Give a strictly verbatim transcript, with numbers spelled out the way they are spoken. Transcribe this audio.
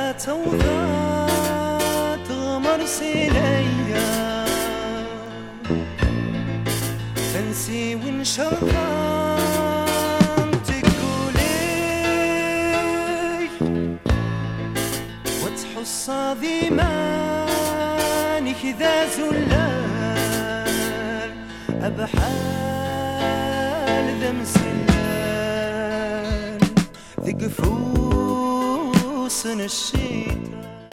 توضى تغمر سيليا تنسي ونشرقان تقولي وتحص ضيمانك ذا زلال أبحال ذا مسلال ذقفوس الشيطان